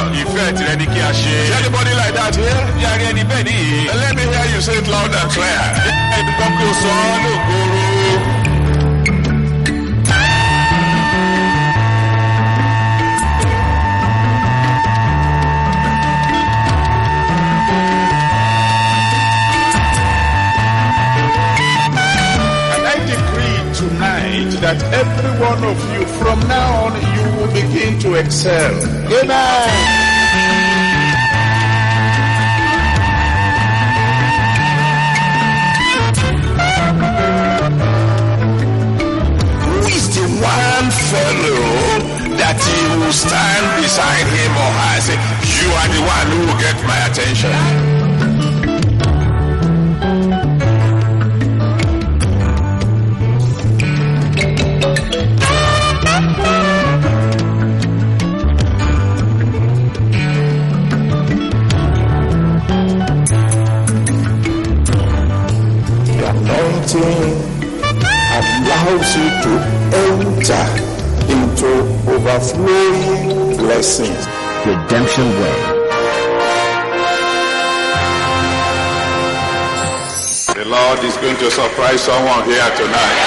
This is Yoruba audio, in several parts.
Ìfẹ́ tirẹ̀ ni kí a ṣe. Is anybody like that here? Bí a rí ẹni bẹ́ẹ̀ nìyí. Let me hear you say it loud and clear. Ẹni kan kí o sọ ọ́ lóògóró. Tonight, that every one of you, from now on, you will begin to excel. Amen. Who is the one fellow that he will stand beside him or her and say, you are the one who will get my attention? Allows you to enter into overflowing blessings. Redemption Way. The Lord is going to surprise someone here tonight.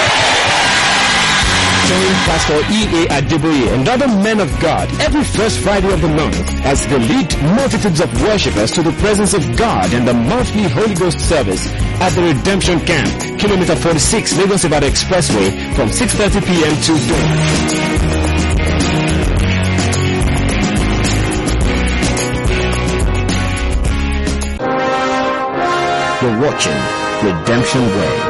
Join Pastor E.A. Adeboye and other men of God every first Friday of the month as they lead multitudes of worshippers to the presence of God in the monthly Holy Ghost service at the Redemption Camp, Kilometer 46, Lagos-Ibadan Expressway from 6:30 p.m. to dawn. You're watching Redemption Way.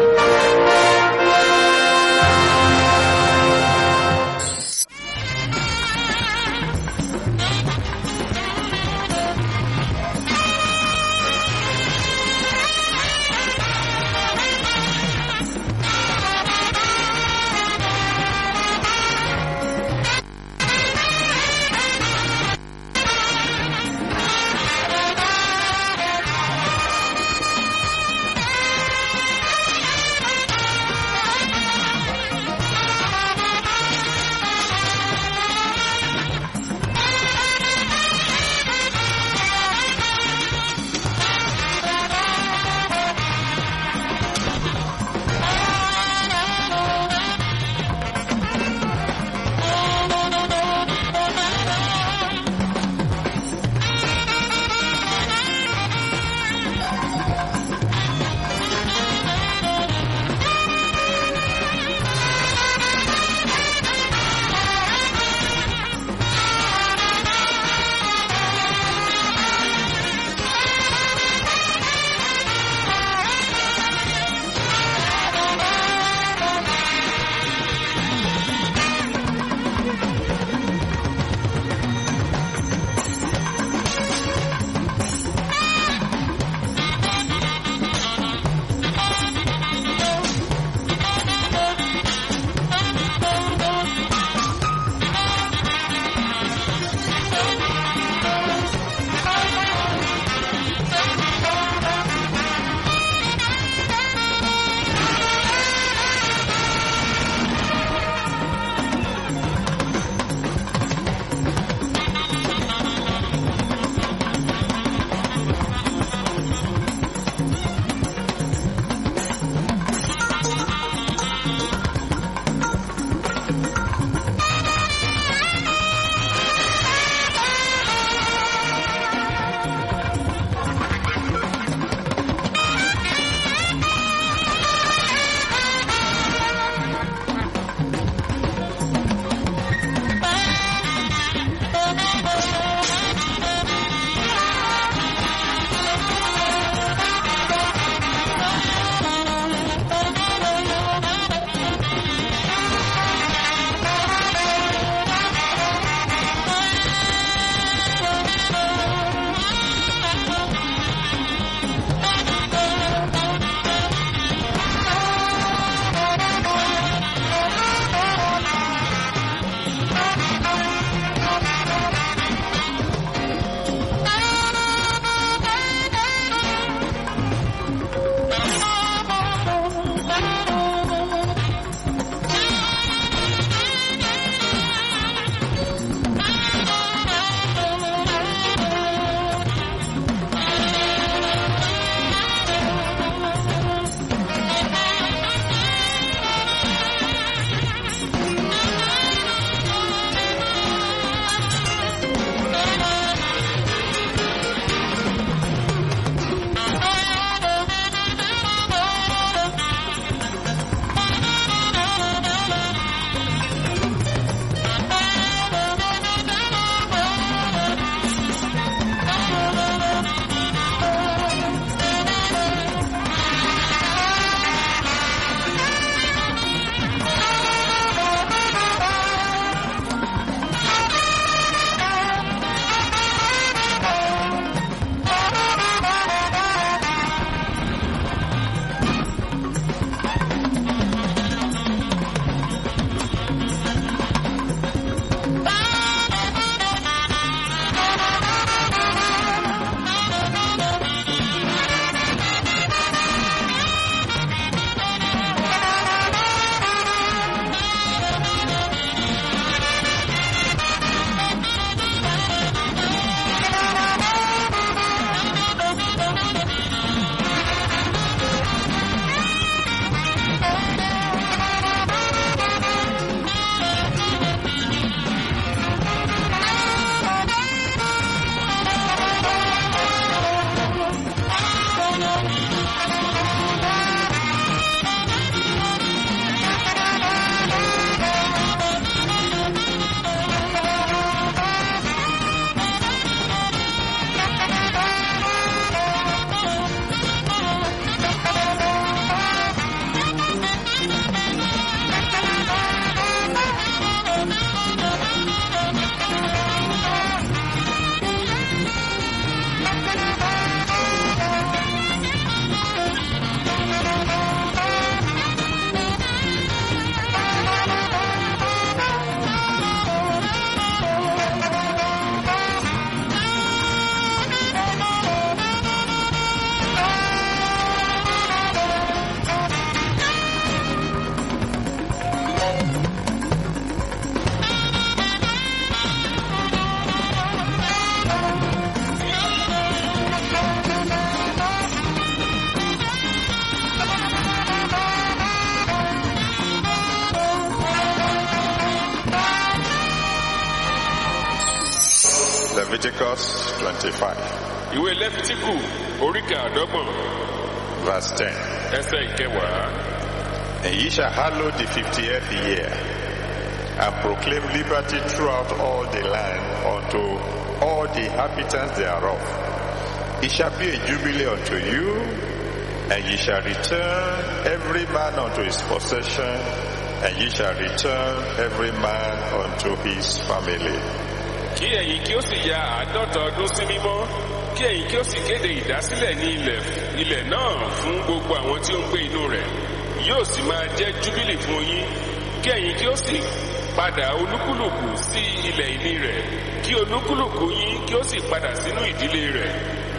Leviticus 25, Ìwé Lẹ́fítíkù orí kẹàdọ́gbọ̀n verse 10. ẹsẹ̀ ìkẹwàá. And ye shall hallow the 50th year, and proclaim liberty throughout all the land unto all the inhabitants thereof. It shall be a jubilee unto you, and ye shall return every man unto his possession, and ye shall return every man unto his family. Kí ẹ̀yin kí ó sì ya 50 ọdún sí mímọ́, kí ẹ̀yin kí ó sì kéde ìdásílẹ̀ ní ilẹ̀ náà fún gbogbo àwọn tí ó ń gbé inú rẹ̀. Yóò sì máa jẹ́ júbílì fún yín, kí ẹ̀yin kí ó sì padà olúkúlùkù sí ilẹ̀ ìní rẹ̀, kí olúkúlùkù yín kí ó sì padà sínú ìdílé rẹ̀.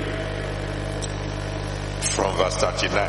From verse 39.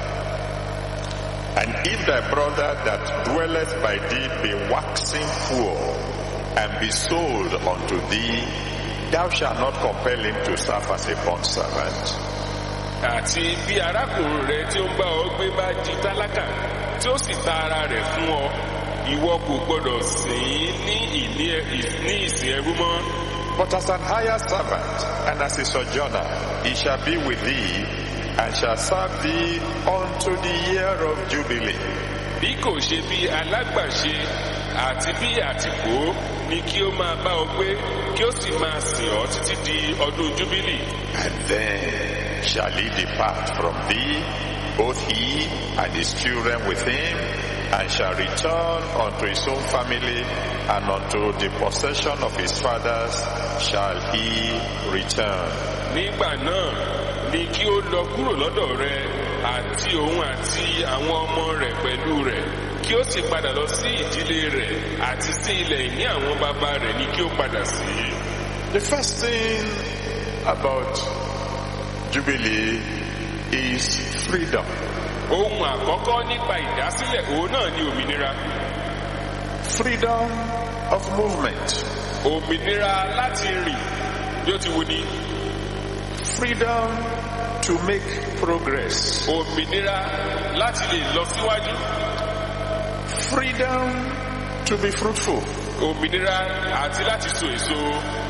And if thy brother that dwelleth by thee be waxing poor, and be sold unto thee, thou shalt not compel him to serve as a bondservant. Àti bí arákùnrin rẹ tí ó ń bá ọ gbé bá di tálákà, tí ó sì ta ara rẹ̀ fún ọ, ìwọ kò gbọdọ̀ sìn ín ní ìsìn ẹrú mọ́. But as an hired servant, and as a sojourner, he shall be with thee, and shall serve thee unto the year of jubilee. Bí kò ṣe bí alágbàṣe àti bí àtìpó ni kí ó máa bá ọ gbé, kí ó sì máa sìn ọ́ títí di ọdún júbílì. And then shall he depart from thee, both he and his children with him, and shall return unto his own family, and unto the possession of his fathers shall he return. Nígbà náà ni kí ó lọ kúrò lọ́dọ̀ rẹ, àti òun àti àwọn ọmọ rẹ̀ pẹ̀lú rẹ̀, kí ó sì padà lọ sí ìdílé rẹ̀, àti sí ilẹ̀ ìní àwọn baba rẹ̀ ni kí ó padà sí. The first thing about Jubilee is freedom. Ohun àkọ́kọ́ nípa ìdásílẹ̀ òun náà ni òmìnira. Freedom of movement. Òmìnira láti rìn bí ó ti wù ní. Freedom to make progress. Òmìnira láti lè lọ síwájú. Freedom to be fruitful. Òmìnira àti láti so èso.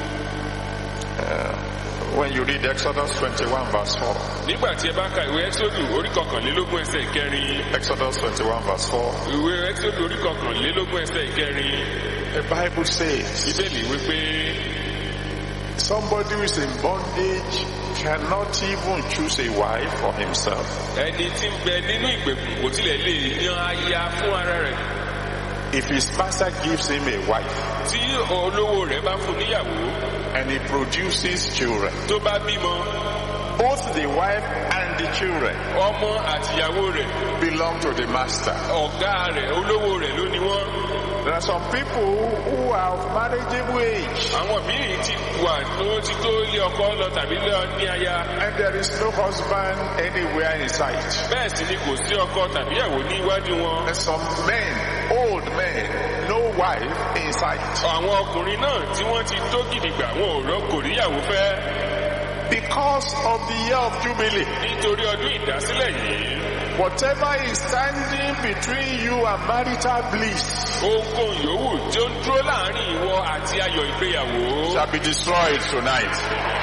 When you read Exodus 21 verse 4. Nígbà tí ẹ bá ka ìwé Ẹ́xódù orí 21 ẹsẹ̀ ìkẹrin. Exodus 21 verse 4. Ìwé Ẹ́xódù orí 21 ẹsẹ̀ ìkẹrin. The Bible says, Bíbélì wípé somebody who is in bondage cannot even choose a wife for himself. ẹni tí ń bẹ nínú ìgbèkùn kò tilẹ̀ lè yan aya fún ara rẹ̀. If his master gives him a wife, Tí olówó rẹ̀ bá fún níyàwó, and he produces children, tó bá bímọ, both the wife and the children ọmọ àtìyàwó rẹ̀, belong to the master. ọ̀gá rẹ̀, olówó rẹ̀ ló ní wọ́n. There are some people who are of marriageable age, Àwọn míì ti wà tó ti tó lé ọkọ lọ tàbí lé ní aya. and there is no husband anywhere in sight. Bẹ́ẹ̀ sì ni kò sí ọkọ tàbí ìyàwó níwájú wọn. And some men, old men, no wife in sight. Àwọn ọkùnrin náà tí wọ́n ti tó gidigba wọn ò rọ́kò níyàwó fẹ́. Because of the year of Jubilee, Nítorí ọdún ìdásílẹ̀ yìí, whatever is standing between you and marital bliss ohunkóhun yòówù tí ó ń dúró láàrin ìwọ àti ayọ̀ ìgbéyàwó shall be destroyed tonight.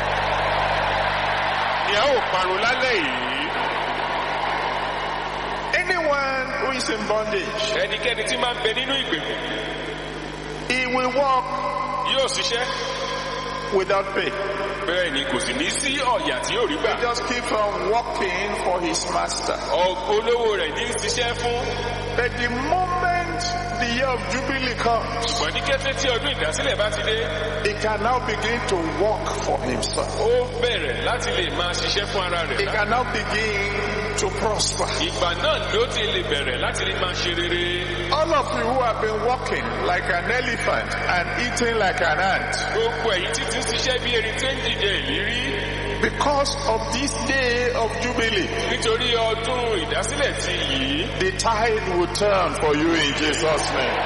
ni a ó parun lálẹ́ yìí. Anyone who is in bondage, Ẹnikẹ́ni tí máa ń bẹ nínú ìgbèkùn he will walk yóò ṣiṣẹ́. without pay. Bẹ́ẹ̀ ni kò sì ní sí ọ̀yà tí yóò rí gbà. He just keeps on working for his master. Olówó rẹ̀ ní ṣiṣẹ́ fún. But the moment the year of Jubilee comes, Ṣùgbọ́n ní kété tí ọdún ìdásílẹ̀ bá ti dé, he can now begin to work for himself. ó bẹ̀rẹ̀ láti lè máa ṣiṣẹ́ fún ara He rẹ̀. can now begin to prosper. Ìgbà náà ló ti lè bẹ̀rẹ̀ láti lè máa ṣe rere. All of you who have been walking like an elephant and eating like an ant, Gbogbo ẹ̀yin tí ti ń ṣiṣẹ́ bí erin tí ń jíjẹ ìlérí because of this day of Jubilee, nítorí ọdún ìdásílẹ̀ ti yìí, the tide will turn for you in Jesus' name.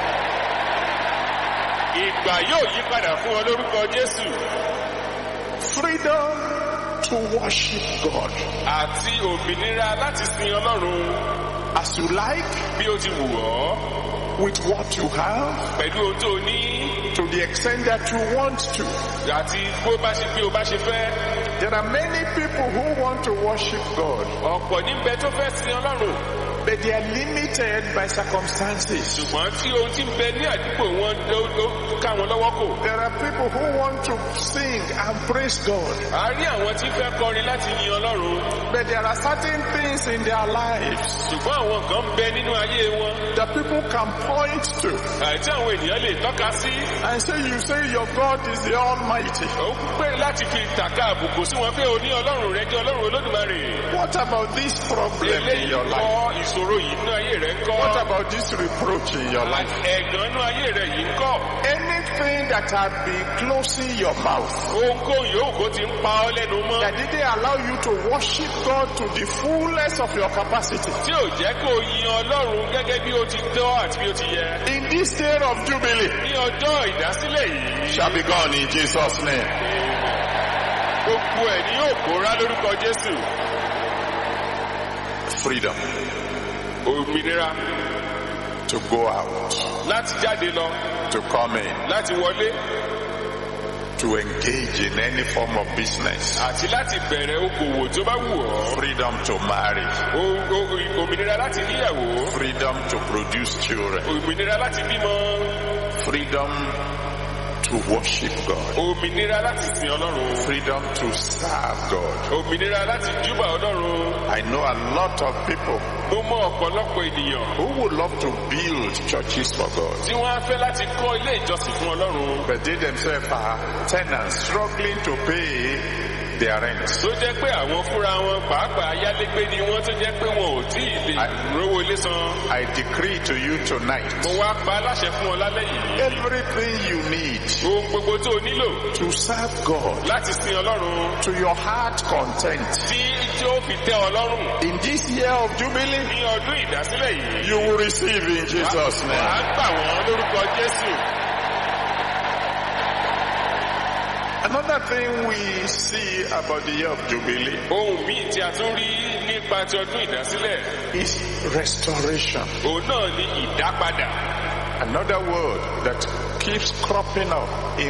ìgbà yóò yí padà fún ọ lórúkọ Jésù. Freedom to worship God Àti òmìnira láti sin Ọlọ́run as you like, bí ó ti wù ọ́. with what you have, pẹ̀lú ohun tó ní, to the extent that you want to. àti bó bá ṣe bí o bá ṣe fẹ́. There are many people who want to worship God, Ọ̀pọ̀ níbẹ̀ tó fẹ́ sin Ọlọ́run. but they are limited by circumstances. Ṣùgbọ́n tí ohun tí ń bẹ ní àdúgbò wọn ló ká wọn lọ́wọ́ kò. There are people who want to sing and praise God, A rí àwọn tí fẹ́ kọrin láti yin Ọlọ́run. but there are certain things in their lives Ṣùgbọ́n àwọn kan ń bẹ nínú ayé wọn. that people can point to Àti àwọn ènìyàn lè tọ́ka sí. and say, you say your God is the Almighty. Ó pé láti fi tàka àbùkù sí wọn pé o ní Ọlọ́run rẹ jẹ́ Ọlọ́run Olódùmarè. What about this problem in Eléyìí your life? kọ́ ìṣòro yìí nínú ayé rẹ ń kọ́. What about this reproach in your life? Ẹ̀gàn nínú ayé rẹ yìí ń kọ́. Anything that had been closing your mouth, Ohunkóhun yòówù kó ti ń pa ọ́ lẹ́nu mọ́. that didn't allow you to worship God to the fullness of your capacity. Tí ò jẹ́ kó yin Ọlọ́run gẹ́gẹ́ bí ó ti tọ́ àti bí ó ti yẹ. In this day of Jubilee, Ní ọjọ́ ìdásílẹ̀ yìí, shall be gone in Jesus' name. gbogbo ẹ̀ ni yóò pòórá lórúkọ Jésù. Freedom Òmìnira to go out, láti jáde lọ, to come in, láti wọlé, to engage in any form of business. àti láti bẹ̀rẹ̀ okòwò tó bá wù ọ́. Freedom to marry, Òmìnira láti níyàwó. freedom to produce children, Òmìnira láti bímọ. freedom to worship God, Òmìnira láti sin Ọlọ́run. freedom to serve God. Òmìnira láti júbà Ọlọ́run. I know a lot of people Mo mọ ọ̀pọ̀lọpọ̀ ènìyàn who would love to build churches for God, tí wọ́n á fẹ́ láti kọ́ ilé ìjọsìn fún Ọlọ́run. but they themselves are tenants struggling to pay their rent. Tó jẹ́ pé àwọn fúnra wọn pàápàá ayálégbé ni wọ́n tó jẹ́ pé wọn ò tí ì lè rówó ilé san. I decree to you tonight, Mo wá pa aláṣẹ fún ọ lálẹ́ yìí. everything you need Ohun gbogbo tó o nílò to serve God láti sin Ọlọ́run to your heart content. tí ó fi tẹ́ Ọlọ́run In this year of Jubilee, ní ọdún ìdásílẹ̀ yìí. you will receive in Jesus' Wàá name. gbà wọ́n lórúkọ Jésù. Another thing we see about the year of Jubilee Ohun míì tí a tún rí nípa ti ọdún ìdásílẹ̀, is restoration. òun náà ni ìdápadà. Another word that keeps cropping up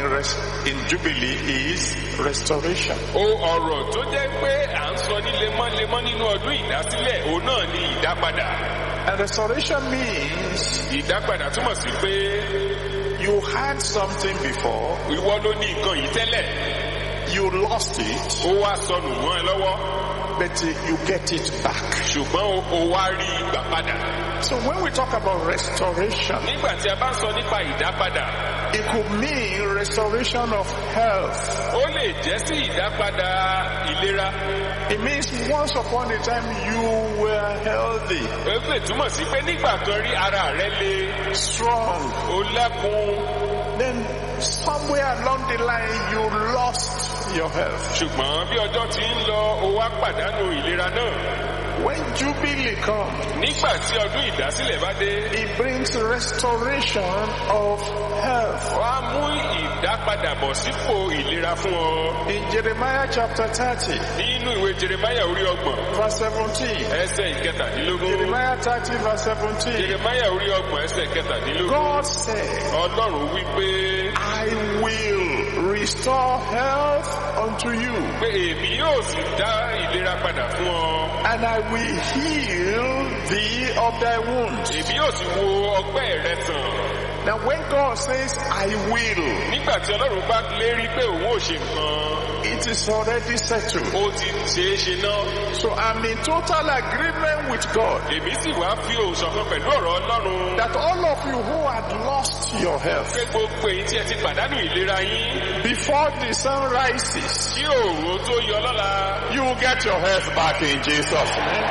in Jubilee is restoration. Ọ̀rọ̀ tó jẹ́ pé à ń sọ ní lemọ́lemọ́ nínú ọdún ìdásílẹ̀, òun náà ni ìdápadà. And restoration means Ìdápadà túmọ̀ sí pé you had something before, ìwọ ló ní nǹkan yìí tẹ́lẹ̀, you lost it, ó wá sọnù mọ́ ẹ lọ́wọ́, but you get it back. ṣùgbọ́n ó wá rí ìgbà padà. So when we talk about restoration, Nígbà tí a bá ń sọ nípa ìdápadà, it could mean restoration of health. ó lè jẹ́ sí ìdápadà ìlera. It means once upon a time you were healthy, Ó lè túmọ̀ sí pé nígbà kan rí ara rẹ le, strong. ó lẹ́kun, Then somewhere along the line you lost your health. ṣùgbọ́n bí ọjọ́ ti ń lọ, ó wá pàdánù ìlera náà. When Jubilee comes, Nígbà tí ọdún ìdásílẹ̀ bá dé, it brings restoration of health. wá mú ìdápadà bọ̀ sípò ìlera fún ọ. In Jeremiah chapter 30, Nínú ìwé Jeremiah orí 30, verse 17. ẹsẹ̀ ìkẹtàdínlógún. Jeremiah 30, verse 17. Jeremiah orí 30, ẹsẹ̀ ìkẹtàdínlógún. God said, Ọlọ́run wí pé I will restore health unto you, pé èmi yóò sì dá ìlera padà fún ọ. and I will heal thee of thy wounds. Èmi yóò sì wo ọgbẹ́ rẹ sàn. Now when God says, I will, Nígbà tí Ọlọ́run bá lérí pé òun ò ṣe nǹkan, it is already settled. ó ti ṣeé ṣe náà. So I'm in total agreement with God Èmi sì wá fi òṣọ̀kan pẹ̀lú ọ̀rọ̀ Ọlọ́run. that all of you who had lost your health Pé gbogbo èyí tí ẹ ti pàdánù ìlera yín, before the sun rises, kí òòrùn tó yọ lọ́la, you will get your health back in Jesus' name.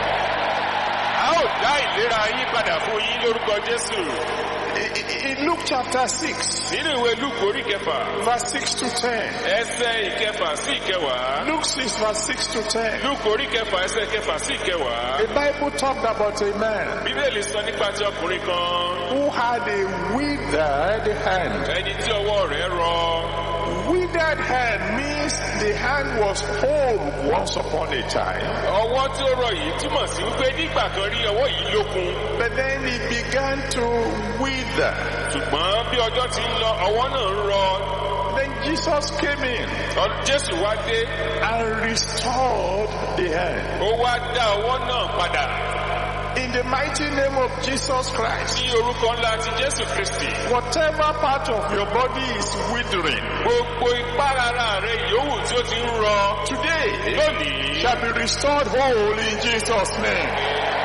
a ó dá ìlera yín padà fún yín lórúkọ Jésù. In Luke chapter 6, Nínú ìwé Lúùkù orí 6, verse 6 to 10. ẹsẹ̀ 6 sí 10. Luke 6, verse 6 to 10. Lúùkù orí 6, ẹsẹ̀ 6 sí 10. The Bible talked about a man Bíbélì sọ nípa ti ọkùnrin kan, who had a withered hand. ẹni tí ọwọ́ rẹ̀ rọ. Withered hand means the hand was whole once upon a time, ọwọ́ tí ó rọ yìí túmọ̀ sí wípé nígbà kan rí ọwọ́ yìí lókun. but then it began to wither. ṣùgbọ́n bí ọjọ́ ti ń lọ ọwọ́ náà ń rọ. Then Jesus came in Jésù wá dé. and restored the hand. Ó wá dá ọwọ́ náà padà. In the mighty name of Jesus Christ, Ní orúkọ ńlá ti Jésù Kristi. whatever part of your body is withering, Gbogbo ipá ara rẹ yòówù tí ó ti ń rọ. today Lónìí, shall be restored whole in Jesus' name.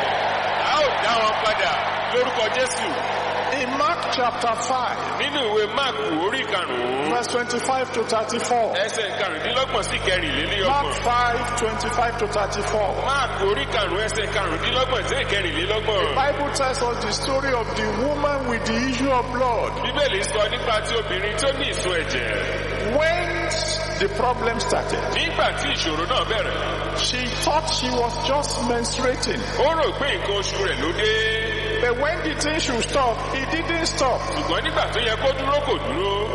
a ó dá wọn padà lórúkọ Jésù. In Mark chapter 5, Nínú ìwé Máàkù orí karùn-ún, verse 25 to 34. ẹsẹ̀ karùndínlọ́gbọ̀n sí Mark kẹrìnlélọ́gbọ̀n. 5, 25 to 34. Máàkù orí karùn-ún ẹsẹ̀ karùndínlọ́gbọ̀n sí kẹrìnlélọ́gbọ̀n. Bible tells us the story of the woman with the issue of blood. Bíbélì sọ nípa ti obìnrin tó ní ìsun ẹ̀jẹ̀. When the problem started, Nígbà tí ìṣòro náà bẹ̀rẹ̀, she thought she was just menstruating. ó rò pé nǹkan oṣù rẹ̀ ló dé. But when the thing should stop, it didn't stop. Ṣùgbọ́n nígbà tó yẹ kó dúró kò dúró.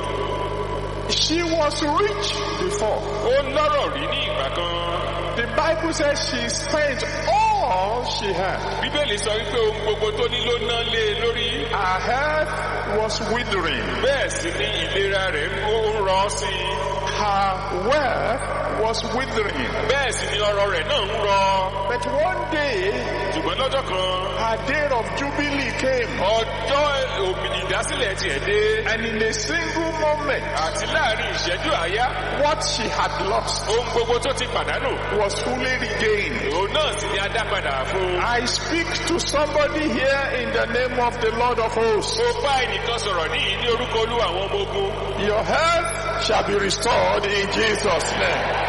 She was rich before. Ó lọ́rọ̀ rí ní ìgbà kan. The Bible says she spent all she had. Bíbélì sọ wípé ohun gbogbo tó ní ló ná lé e lórí. Her health was withering. Bẹ́ẹ̀ sì ni ìlera rẹ̀ ń rọ sí i. Her wealth was withering. Bẹ́ẹ̀ sì ni ọrọ̀ rẹ̀ náà ń rọ. But one day, Ṣùgbọ́n lọ́jọ́ kan, her day of jubilee came. ọjọ́ ìdásílẹ̀ tiẹ̀ dé. And in a single moment, Àti láàrin ìṣẹ́jú àáyá, what she had lost ohun gbogbo tó ti pàdánù. was fully regained. Òun náà sì ni a dá padà fún un. I speak to somebody here in the name of the Lord of hosts. Mo bá ẹnìkan sọ̀rọ̀ níyìí ní orúkọ Olúwa àwọn ọmọ ogun. Your health shall be restored in Jesus' name.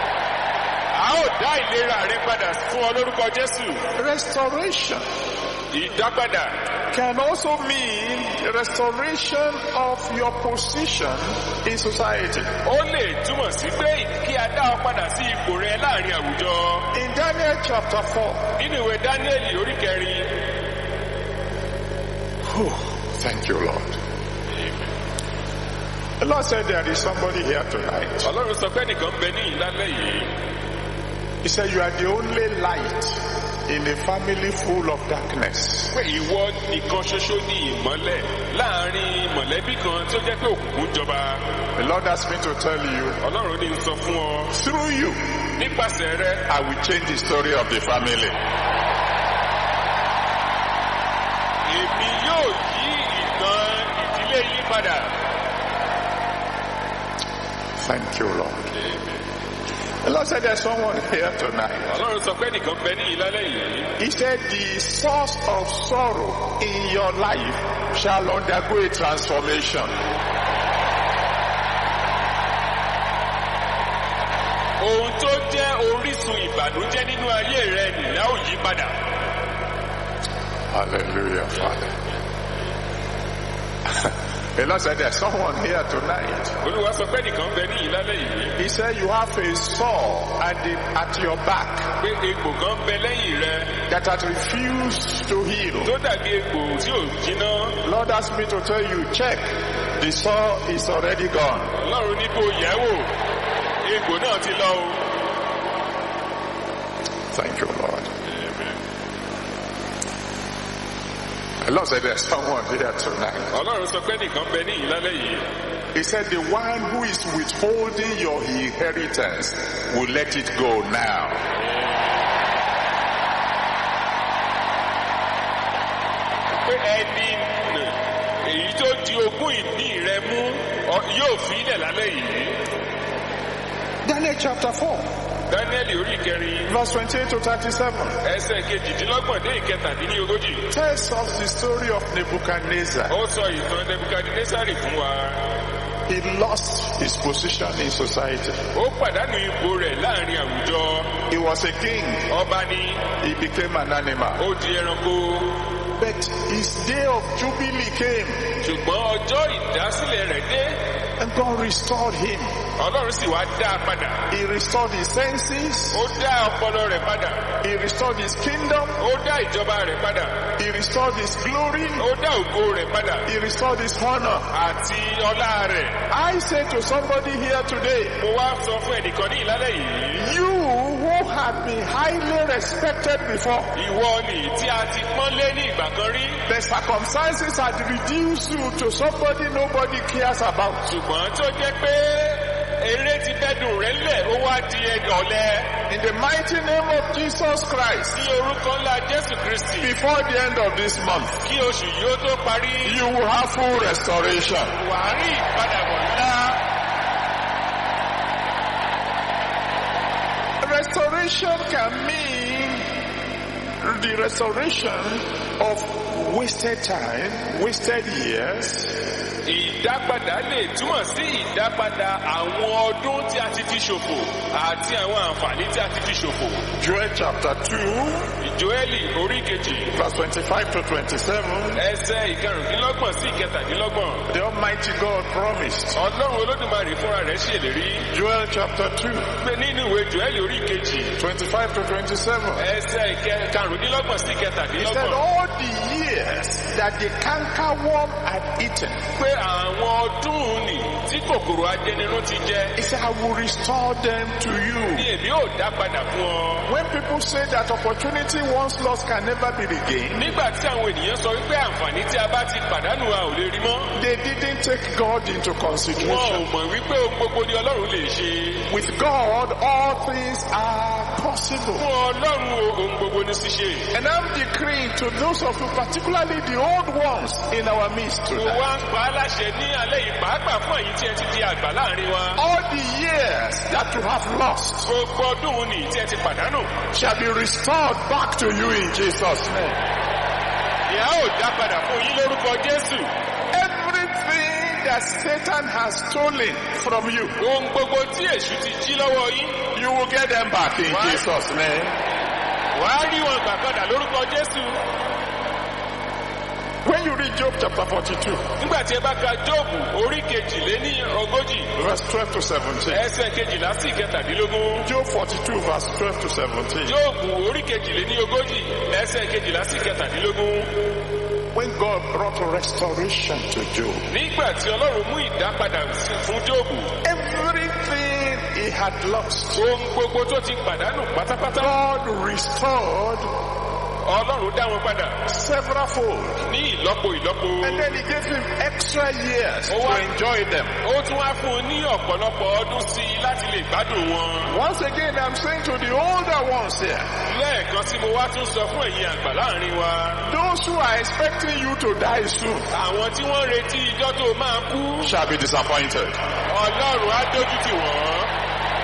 A ó dá ìlera rẹ padà fún ọ lórúkọ Jésù. Restoration Ìdápadà can also mean restoration of your position in society. ó lè túmọ̀ sí pé kí a dá ọ padà sí ipò rẹ láàrin àwùjọ. In Daniel chapter 4, Nínú ìwé Dáníẹ́lì orí kẹrin. thank you, Lord. The Lord said there is somebody here tonight. Ọlọ́run sọ pé nìkan bẹ ní ìlálẹ́ yìí. He said you are the only light in a family full of darkness. Pé ìwọ nìkan ṣoṣo ní ìmọ́lẹ̀ láàrin mọ̀lẹ́bí kan tó jẹ́ pé òkùnkùn jọba. The Lord asked me to tell you, Ọlọ́run ní sọ fún ọ. through you, Nípasẹ̀ rẹ, I will change the story of the family. èmi yóò yí ìtàn ìdílé yín padà. Thank you, Lord. The Lord said there's someone here tonight. Ọlọ́run sọ pé nìkan bẹ ní ìlálẹ́ yìí. He said the source of sorrow in your life shall undergo a transformation. Ohun tó jẹ́ orísun ìbànújẹ́ nínú ayé rẹ nìyà ò yí padà. Hallelujah, Father. The Lord said there's someone here tonight. Olúwa sọ pé nìkan bẹ ní ìlálẹ́ yìí. He said you have a sore at your back Pé egbò kan bẹ lẹ́yìn rẹ that has refused to heal. tó dàbí egbò tí ò jiná. Lord asked me to tell you, check. The sore is already gone. Ọlọ́run ní kó yẹ̀ wò. Egbò náà ti lọ o. Thank you, Lord. The Lord said there's someone here tonight. Ọlọ́run sọ pé nìkan bẹ ní ìlálẹ́ yìí. He said the one who is withholding your inheritance will let it go now. Pé ẹni nà èyí tó di ogún ìní rẹ mú yóò fi ilẹ̀ lálẹ́ yìí. Daniel chapter 4, Dáníẹ́lì orí kẹrin verse 28 to 37 ẹsẹ̀ kejìdínlọ́gbọ̀n dé ìkẹtàdínlógójì. tells us the story of Nebuchadnezzar. Ó sọ ìtàn Nebukadnesari fún wa. He lost his position in society. Ó pàdánù ipò rẹ̀ láàrin àwùjọ. He was a king. Ọba ni He became an animal. ó di ẹranko. But his day of jubilee came Ṣùgbọ́n ọjọ́ ìdásílẹ̀ rẹ̀ dé. and God restored him. Ọlọ́run sì wá dá a padà. He restored his senses. Ó dá ọpọlọ rẹ̀ padà. He restored his kingdom. Ó dá ìjọba rẹ̀ padà. He restored his glory. Ó dá ògo rẹ̀ padà. He restored his honor. Àti ọlá rẹ̀. I say to somebody here today, Mo wá sọ fún ẹnìkan ní ìlálẹ́ yìí. you who have been highly respected before, Ìwọ ni tí a ti pọ́nlé ní ìgbà kan rí. the circumstances had reduced you to somebody nobody cares about. Ṣùgbọ́n tó jẹ́ pé eré ti bẹ́dùn rẹ̀ lẹ̀ ó wá di ọ̀lẹ. In the mighty name of Jesus Christ, Ní orúkọ ńlá Jésù Kristì. before the end of this month, Kí oṣù yìí ó tó parí. you will have full restoration. Wàá rí ìpadàbọ̀ ńlá. Restoration can mean the restoration of wasted time, wasted years, Ìdápadà lè túmọ̀ sí ìdápadà àwọn ọdún tí a ti fi ṣòfò àti àwọn àǹfààní tí a ti fi ṣòfò. Joel chapter 2, Jóẹ́lì orí kejì verse 25 to 27. ẹsẹ̀ ìkarùndínlọ́gbọ̀n sí ìkẹtàdínlọ́gbọ̀n. The Almighty God promised. Ọlọ́run Olódùmarè fúnra rẹ̀ ṣèlérí. Joel chapter 2, Pé nínú ìwé Jóẹ́lì orí kejì 25 to 27. ẹsẹ̀ ìkarùndínlọ́gbọ̀n sí He said, ìkẹtàdínlọ́gbọ̀n. all the years that the cankerworm had eaten, Pé àwọn ọdún nì tí kòkòrò ajẹnirun ti jẹ. he said, I will restore them to Ní you. èmi ò dá padà fún ọ. When people say that opportunity once lost can never be regained, Nígbà tí àwọn ènìyàn sọ wípé àǹfààní tí a bá ti pàdánù a ò lè rí mọ́. they didn't take God into Wọn ò consideration. mọ̀ wípé ohun gbogbo ni Ọlọ́run lè ṣe. With God, all things are possible. Fún Ọlọ́run ohun gbogbo ní ṣíṣe. And I'm decreeing to those of you, particularly the old ones in our midst Mo tonight, wá ń pa á láṣẹ ní alẹ́ yìí pàápàá fún èyí tí ẹ ti di àgbà láàrin wa. all the years that you have lost Gbogbo ọdún ni tí ẹ ti pàdánù. shall be restored back to you in Jesus' name. Ìyá ò dá padà fún yín lórúkọ Jésù. Everything that Satan has stolen from you, Ohun gbogbo tí èṣù ti jí lọ́wọ́ yín. you will get them back in What? Jesus' name. Wàá rí wọn gbà padà lórúkọ Jésù. When you read Job chapter 42, Nígbà tí ẹ bá ka Jóòbù orí kejìléní ogójì. verse 12 to 17, Ẹsẹ̀ kejìlá sí ìkẹtàdínlógún. Job 42 verse 12 to 17, Jóòbù orí kejìléní ogójì. Ẹsẹ̀ kejìlá sí ìkẹtàdínlógún. when God brought restoration to Job, Nígbà tí Ọlọ́run mú ìdápadà fún Jóòbù. everything he had lost, Ohun gbogbo tó ti pàdánù pátápátá. God restored Ọlọ́run dá wọn padà several fold. ní ìlọ́po. And then he gave him extra years Oh, to wow. enjoy them. Ó tún wá fún un ní ọ̀pọ̀lọpọ̀ ọdún sí i láti lè gbádùn wọn. Once again, I'm saying to the older ones here, Lẹ́ẹ̀kan tí mo wá tún sọ fún ẹ̀yin àgbà láàrin wa. those who are expecting you to die soon Àwọn tí wọ́n retí ijọ́ tó máa kú. shall be disappointed. Ọlọ́run á dójú tì wọ́n.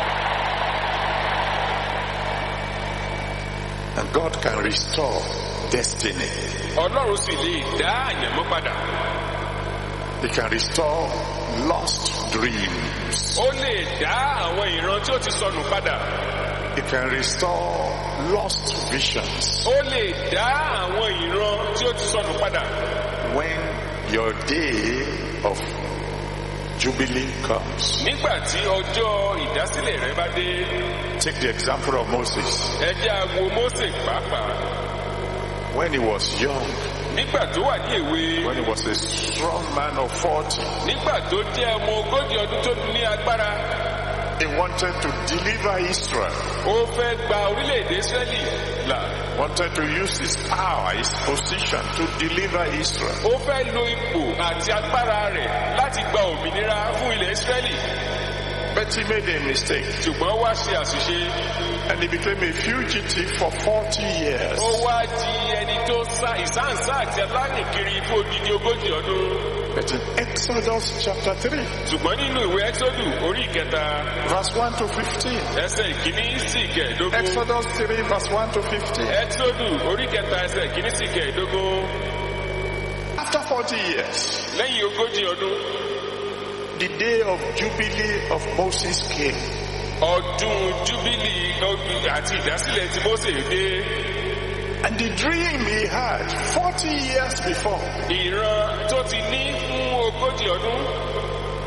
And God can restore destiny. Ọlọ́run sì lè dá àyànmọ́ padà. He can restore lost dreams. Ó lè dá àwọn ìran tí ó ti sọnù padà. He can restore lost visions. Ó lè dá àwọn ìran tí ó ti sọnù padà. When your day of Jubilee comes, Nígbà tí ọjọ́ ìdásílẹ̀ rẹ bá dé. take the example of Moses. Ẹ jẹ́ a wo Mósè pàápàá. When he was young, Nígbà tó wà ní èwe. when he was a strong man of 40, Nígbà tó jẹ́ ọmọ ogójì ọdún tó ní agbára. he wanted to deliver Israel. Ó fẹ́ gba orílẹ̀-èdè Ísírẹ́lì là. Wanted to use his power, his position to deliver Israel. Ó fẹ́ lo ipò àti agbára rẹ̀ láti gba òmìnira fún ilẹ̀ Ísírẹ́lì. But he made a mistake Ṣùgbọ́n wá ṣe àṣìṣe. and he became a fugitive for 40 years. Ó wá di ẹni tó sá ìsáǹsá àti aláìkiri fún odidi ogójì ọdún. But in Exodus chapter 3, Ṣùgbọ́n nínú ìwé Ẹ́xódù orí ìkẹta. verse 1 to 15. Ẹsẹ̀ ìkíní sí ìkẹẹ̀dógún. Exodus 3, verse 1 to 15. Ẹ́xódù orí ìkẹta ẹsẹ̀ ìkíní sí ìkẹẹ̀dógún. After 40 years, Lẹ́yìn ogójì ọdún. the day of Jubilee of Moses came. Ọdún Júbílì àti ìdásílẹ̀ tí Mósè dé. And the dream he had 40 years before, Ìran tó ti ní fún ogójì ọdún.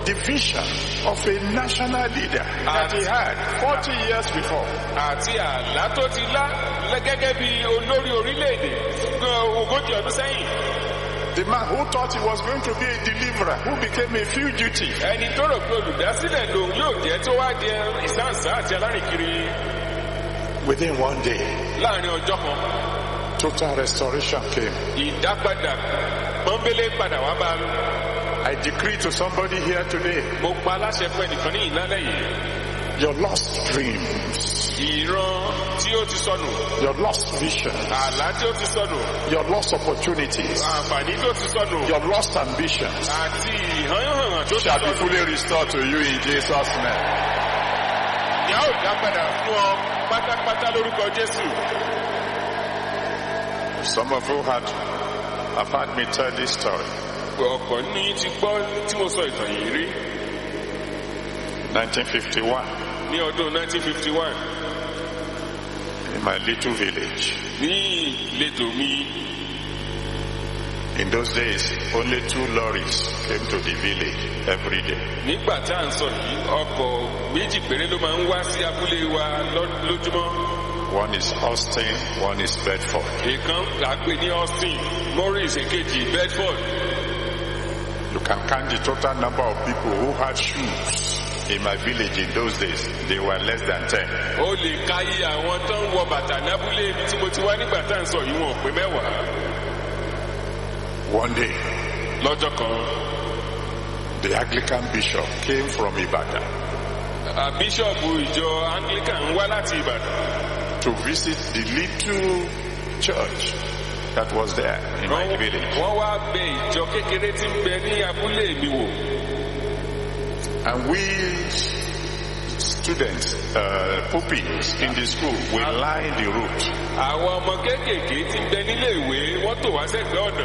the vision of a national leader that he had 40 years before. àti àlá tó ti lá gẹ́gẹ́ bí olórí orílẹ̀-èdè ogójì ọdún sẹ́yìn. The man who thought he was going to be a deliverer, who became a fugitive. ẹni tó rò pé olùdásílẹ̀ lòun yóò jẹ́ tó wá di ìsáǹsá àti alárìnkiri. Within one day, láàrin ọjọ́ kan total restoration came. ìdápadà pọ́nbélé padà wá bá a. I decree to somebody here today, mo pa aláṣẹ pé nìkan ní ìlànà yìí. your lost dreams, ìran tí ó ti sọnù. your lost vision, àlá tí ó ti sọnù. your lost opportunities, àǹfààní tó ti sọnù. your lost ambitions àti ìhànyànhàn tó ti shall be sọnù. fully restored to you in Jesus' name. ìyá ò dá padà fún ọ pátápátá lórúkọ Jésù. Some of you have heard me tell this story. ọ̀pọ̀ ní ti gbọ́ tí mo sọ ìtàn yìí rí. 1951, ní ọdún 1951 in my little village. ní ìletò mi. In those days, only 2 lorries came to the village every day. nígbà tá à ń sọ yìí ọkọ̀ méjì péré ló máa ń wá sí abúlé wa lójúmọ́. One is Austin, one is Bedford. ìkan là pè ní Austin, Morris èkejì Bedford. You can count the total number of people who had shoes in my village in those days. They were less than 10. ó lè ka iye àwọn tó ń wọ bàtà lábúlé ibi tí mo ti wá nígbà tá à ń sọ yìí wọn ò pé 10. One day, lọ́jọ́ kan the Anglican bishop came from Ibadan bíṣọ̀bù ìjọ Anglican wá láti Ìbàdàn to visit the little church that was there in my village. wọ́n wá bẹ ìjọ kékeré tí ń bẹ ní abúlé mi wò. And we students, pupils in the school, we line the route. àwọn ọmọ kéékèèké tí ń bẹ nílé ìwé wọ́n tò wá sẹ́gbẹ̀ẹ́ ọ̀nà.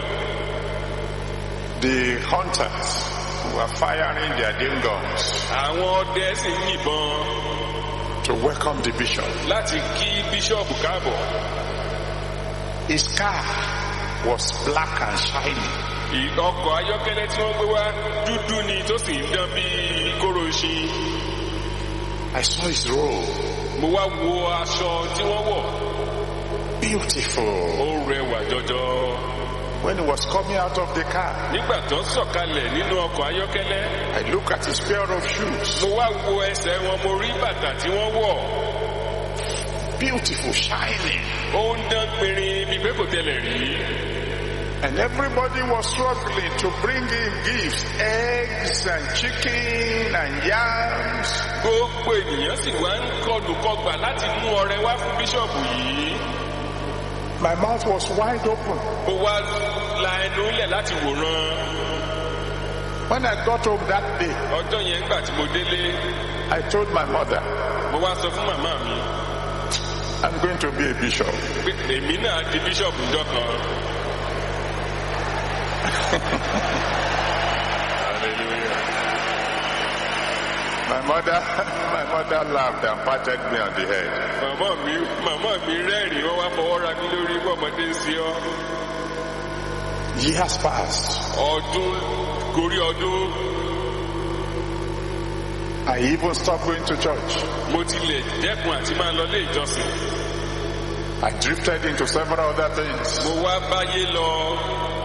The hunters were firing their dim guns àwọn ọdẹ sì ń yìnbọn to welcome the bishop. láti kí bíṣọ̀bù káàbọ̀. His car was black and shiny. ọkọ̀ ayọ́kẹ́lẹ́ tí wọ́n gbé wá dúdú ni tó sì ń dán bí kóró ṣin. I saw his robe, mo wá wo aṣọ tí wọ́n wọ̀. beautiful. ó rẹwà jọjọ. When he was coming out of the car, nígbà tó ń sọ̀kalẹ̀ nínú ọkọ̀ ayọ́kẹ́lẹ́. I looked at his pair of shoes, mo wá wo ẹsẹ̀ wọn, mo rí bàtà tí wọ́n wọ̀. beautiful, shining. ó ń dán pinrin bí pé kò tẹ́lẹ̀ rí. And everybody was struggling to bring in gifts, eggs and chicken and yams. gbogbo ènìyàn sì wá ń kọlùkọgbà láti mú ọrẹ wá fún bíṣọ̀bù yìí. My mouth was wide open. mo wá la ẹnu lẹ̀ láti wòran. When I got home that day, ọjọ́ yẹn nígbà tí mo délé, I told my mother, mo wá sọ fún màmá mi I'm going to be a bishop. pé èmi náà di bíṣọ̀bù ńjọ́ kan. Hallelujah. My mother laughed and patted me on the head. màmá mi rẹ́rìn-ín wọ́n wá fọwọ́ ra mi lórí bí ọmọdé ń ṣe ọ́. Years passed. ọdún gorí ọdún. I even stopped going to church. mo tilẹ̀ dẹ́kun àti máa lọ ilé ìjọsìn. I drifted into several other things. mo wá báyé lọ.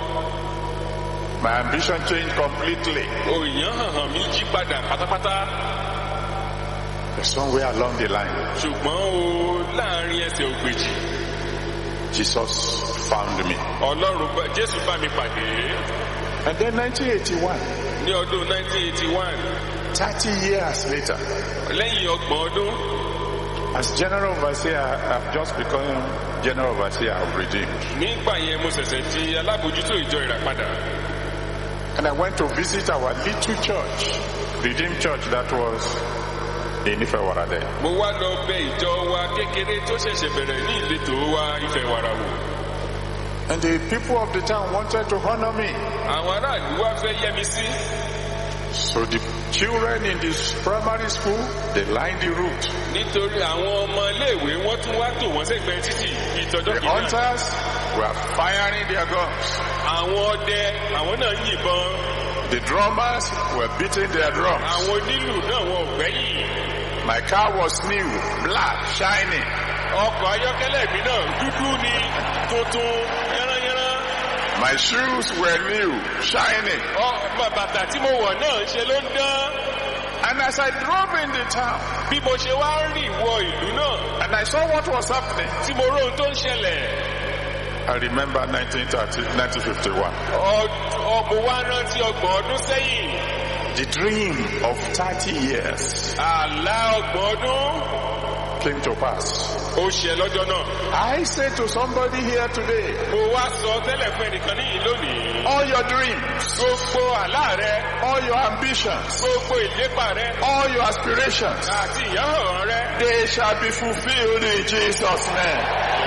My ambition changed completely. òyìn hàn mi jí padà pátápátá. But somewhere along the line, ṣùgbọ́n o láàrin ẹsẹ̀ ògbèjì Jesus found me. Jésù bá mi pàdé. And then 1981, ní ọdún 1981, 30 years later, lẹ́yìn 30 ọdún, as General Overseer, I've just become General Overseer of Redeemed. nígbà yẹn mo ṣẹ̀ṣẹ̀ di alábòjútó ìjọ ìràpadà. And I went to visit our little church, Redeemed Church, that was in Ifewarade. mo wá lọ bẹ̀ ìjọ wa kékeré tó ṣẹ̀ṣẹ̀ bẹ̀rẹ̀ ní ìletò wa Ifẹ̀wàrà wò. And the people of the town wanted to honor me. àwọn aráàlú wá fẹ́ yẹ́ mi sí. So the children in this primary school, they lined the route. nítorí àwọn ọmọ iléèwé wọ́n tún wá tò wọ́n sẹ́gbẹ̀ẹ́ títì bí ìtọ́jọ́ The kìíní. hunters were firing their guns. àwọn ọdẹ àwọn náà ń yìnbọn. The drummers were beating their drums. àwọn onílù náà wọn ò gbẹ́yìn. My car was new, black, shining. ọkọ̀ ayọ́kẹ́lẹ́ mi náà dúdú ni tuntun yánranyánran. My shoes were new, shining. bàtà tí mo wọ̀ náà ṣe ló ń dán. And as I drove in the town, bí mo ṣe wá rìn wọ ìlú náà and I saw what was happening, tí mo róhun tó ń ṣẹlẹ̀. I remember 1951. mo wá rántí 30 ọdún sẹ́yìn. The dream of 30 years àlá 30 ọdún came to pass. ó ṣẹ lọ́jọ́ náà. I say to somebody here today, mo wá sọ tẹ́lẹ̀ fún ẹnìkan níyìn lónìí. all your dreams, gbogbo àlá rẹ, all your ambitions, gbogbo ìlépa rẹ, all your aspirations, àti ìyáhàn rẹ, they shall be fulfilled in Jesus' name.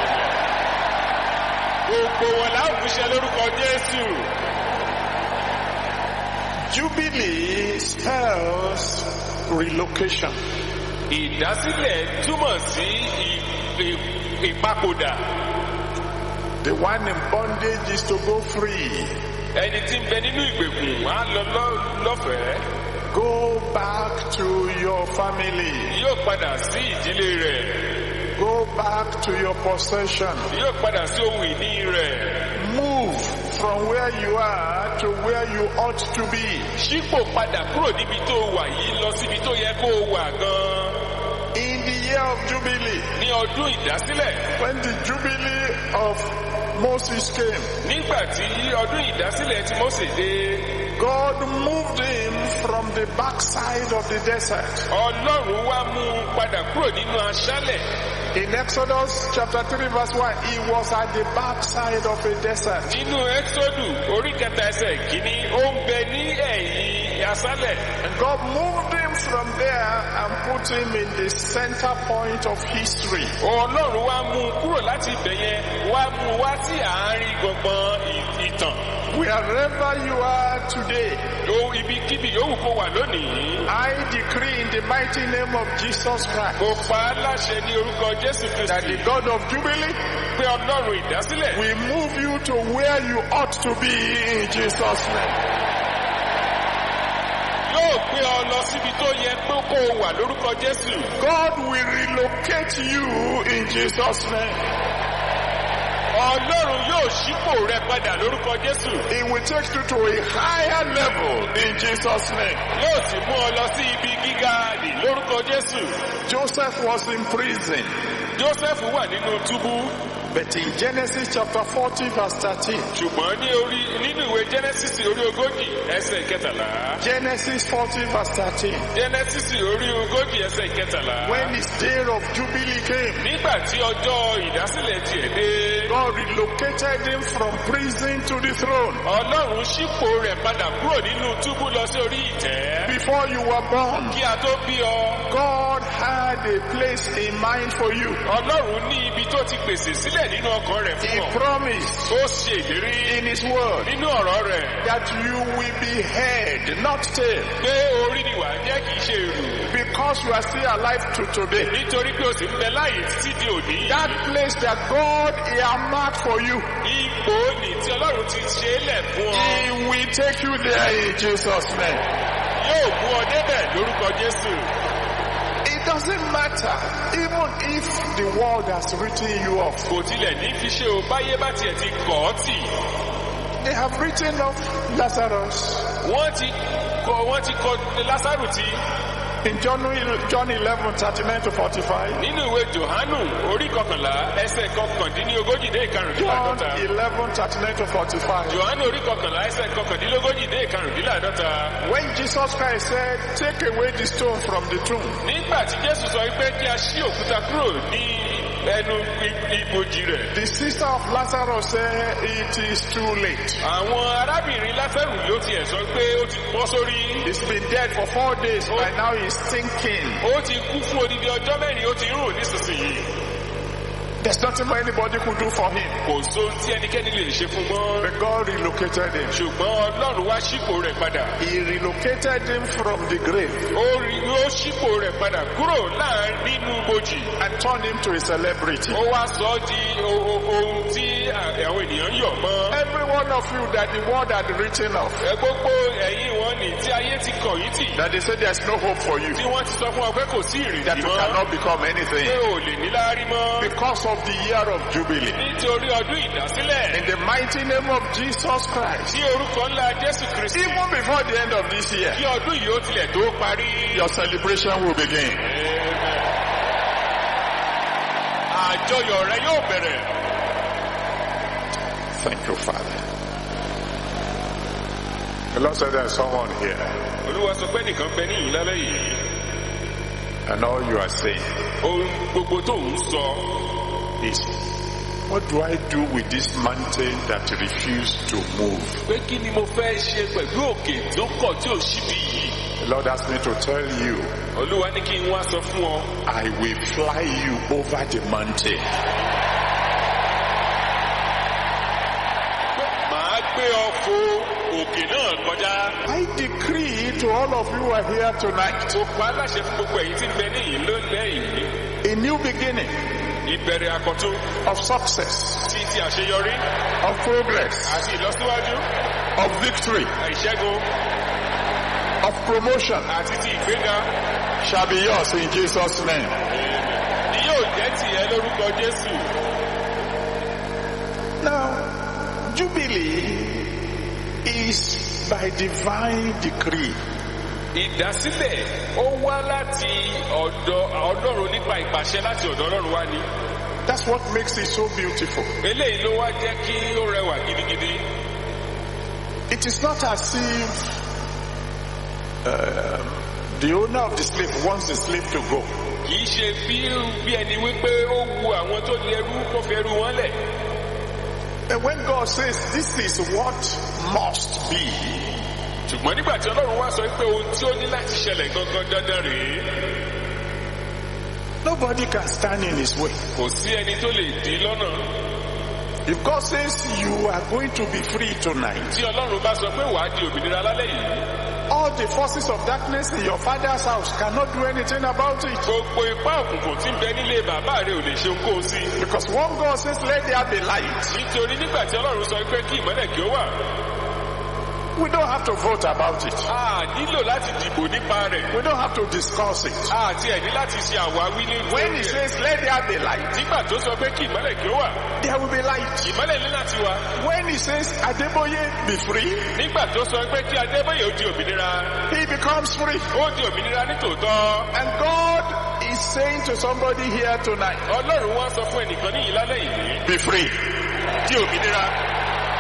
gbogbo wọn láwùjọ lórúkọ Jésù. Jubilee spells relocation. ìdásílẹ̀ túmọ̀ sí ìpapòdà. The one in bondage is to go free. ẹni tí ń bẹ nínú ìgbèkùn á lọ lọ́fẹ̀ẹ́. Go back to your family. yóò padà sí ìdílé rẹ̀. Go back to your possession. yóò padà sí ohun ìní rẹ̀. Move from where you are to where you ought to be. ṣípò padà kúrò níbi tó wà yìí lọ síbi tó yẹ kó wà gan. In the year of Jubilee, ní ọdún ìdásílẹ̀. when the Jubilee of Moses came, nígbà tí ọdún ìdásílẹ̀ tí Mósè dé. God moved him from the backside of the desert. Ọlọ́run wá mú un padà kúrò nínú aṣálẹ̀. In Exodus chapter 3 verse 1, he was at the backside of a desert. Nínú Ẹ́xódù orí 4:1 ó ń bẹ ní ẹ̀yìn aṣálẹ̀. And God moved him from there and put him in the center point of history. Ọlọ́run wá mú un kúrò láti ibẹ̀ yẹn wá mú un wá sí àárín gbọ̀ngbọ̀n ìtàn. Wherever you are today, ibikíbi yòówù kó wà lónìí. I decree in the mighty name of Jesus Christ Mo pa á láṣẹ ní orúkọ Jésù that the Kristi God of Jubilee pé Ọlọ́run ìdásílẹ̀ will move you to where you ought to be in Jesus' name. yóò gbé ọ lọ síbi tó yẹ pé kó o wà lórúkọ Jésù. God will relocate you in Jesus' name. Ọlọ́run yóò ṣípò rẹ padà lórúkọ Jésù. He will take you to a higher level in Jesus' name. Yóò sì mú ọ lọ sí ibi gíga ní lórúkọ Jésù. Joseph was in prison, Jósẹ́fù wà nínú túbú. but in Genesis chapter 40 verse 13, Ṣùgbọ́n nínú ìwé Genesis orí 40:13. Genesis 40 verse 13, Genesis orí 40:13. when his day of Jubilee came, Nígbà tí ọjọ́ ìdásílẹ̀ tiẹ̀ dé. God relocated him from prison to the throne. Ọlọ́run ṣípò rẹ̀ padà kúrò nínú túbú lọ sí orí ìtẹ́. Before you were born, Kí a tó bí ọ, God had a place in mind for you. Ọlọ́run ní ibi tó ti pèsè sílẹ̀ nínú ọkàn rẹ̀ He fún ọ. promised Ó ṣe ìlérí in his word nínú ọ̀rọ̀ rẹ̀ that you will be head, not tail, pé orí ni wà jẹ́ kìí ṣe èrò. because you are still alive to today. Nítorí pé o sì ń bẹ láyé títí di òní. That place that God earmarked for you, Ipò ní tí Ọlọ́run ti ṣe é lẹ̀ fún ọ. He will take you there in Jesus' name. Yóò mú ọ débẹ̀ lórúkọ Jésù. It doesn't matter, even if the world has written you off. Kò tilẹ̀ ní fi ṣe o báyé bá tiẹ̀ ti kọ̀ ọ́ tì. They have written off Lazarus. Wọ́n ti kọ Lásárù tí. In John 11:39 to 45. Nínú ìwé Jòhánù orí 11:39 dé John ìkarùndínláàdọ́ta. 11:39 to 45. Jòhánù orí 11:39 dé ìkarùndínláàdọ́ta. When Jesus Christ said, take away the stone from the tomb, Nígbà tí Jésù sọ pé kí a ṣí òkúta kúrò ní ẹnu ibojì rẹ̀. the sister of Lazarus said, it is too late. Àwọn arábìnrin Lásárù ló tiẹ̀ sọ pé ó ti bọ́ sórí. He's been dead for 4 days, by now he's thinking. Ó ti kú fún odidi ọjọ́ 4, ó ti rùn nísinsìnyí. There's nothing more anybody could do for him. Kò sóhun tí ẹnikẹ́ni lè ṣe fún mọ́. But God relocated him. Ṣùgbọ́n Ọlọ́run wá ṣípò rẹ̀ padà. He relocated him from the grave Ó ṣípò rẹ̀ padà kúrò nínú ibojì. and turned him to a celebrity. Ó wá sọ ọ́ di ohun tí àwọn ènìyàn yọ̀ mọ́. Every one of you that the world had written off, Gbogbo ẹ̀yin wọn ni tí ayé ti kọ̀ yín tì. that they said there's no hope for you, Tí wọ́n ti sọ fún ọ pé kò sí that ìrètí you mọ́. cannot become anything. Pé ò lè níláárí mọ́. Because of the year of Jubilee. Nítorí ọdún ìdásílẹ̀. In the mighty name of Jesus Christ. Tí orúkọ ńlá Jésù Kristi. Even before the end of this year, Kí ọdún yìí ó tilẹ̀ tó parí. your celebration will begin. Àjọyọ̀ rẹ yóò bẹ̀rẹ̀. Thank you, Father. The Lord said there's someone here, Olúwa sọ pé nìkan bẹ ní ìlálẹ́ yìí. and all you are saying Ohun gbogbo tó ń sọ. is, what do I do with this mountain that refused to move? Pé kí ni mo fẹ́ ṣe pẹ̀lú òkè tó kọ̀ tí ò síbi yìí? The Lord asked me to tell you, Olúwa ní kí n wá sọ fún ọ. I will fly you over the mountain. Màá gbé ọ fò òkè náà kọjá. I decree to all of you who are here tonight, Mo pa á láṣẹ fún gbogbo èyí tí ń bẹ níyìn lónìí yìí. a new beginning Ìbẹ̀rẹ̀ àkọ́tún of success, tí ti àṣeyọrí of progress, àti ìlọsíwájú, of victory, ìṣẹ́gun of promotion àti ti ìgbéga shall be yours in Jesus' name. ni yóò jẹ́ tìẹ lórúkọ Jésù. Now, Jubilee is by divine decree. Ìdásílẹ̀ ó wá láti ọ̀dọ̀ Ọlọ́run nípa ìpàṣẹ láti ọ̀dọ̀ Ọlọ́run wá ni. That's what makes it so beautiful. Eléyìí ló wá jẹ́ kí ó rẹwà gidigidi. It is not as if the owner of the slave wants the slave to go. Kì í ṣe bí ẹni wípé ó wu àwọn tó ní ẹrú kó fi ẹrú wọn lẹ̀. And when God says this is what must be, Ṣùgbọ́n nígbà tí Ọlọ́run wá sọ pé ohun tí ó ní láti ṣẹlẹ̀ gangan dandan rèé. nobody can stand in his way. Kò sí ẹni tó lè dí lọ́nà. If God says you are going to be free tonight, Tí Ọlọ́run bá sọ pé wàá di òmìnira lálẹ́ yìí. all the forces of darkness in your father's house cannot do anything about it. Gbogbo ipá òkùnkùn tí ń bẹ nílé bàbá rẹ ò lè ṣe ohunkóhun sí. Because when God says let there be light, Nítorí nígbà tí Ọlọ́run sọ pé kí ìmọ́lẹ̀ kí ó wà. we don't have to vote about it. A nílò láti dìbò nípa rẹ̀. We don't have to discuss it. Àti ẹ̀ ní láti ṣe àwáwí ní When he says let there be light, nígbà tó sọ pé kí ìmọ́lẹ̀ kí ó wà. there will be light. Ìmọ́lẹ̀ ní láti wà. When he says Adeboye be free, Nígbà tó sọ pé kí Adébóyè ó di òmìnira. he becomes free. Ó di òmìnira ní tòótọ́. And God is saying to somebody here tonight, Ọlọ́run wá sọ fún ẹnìkan ní ìlálẹ́ yìí. be free. Di òmìnira.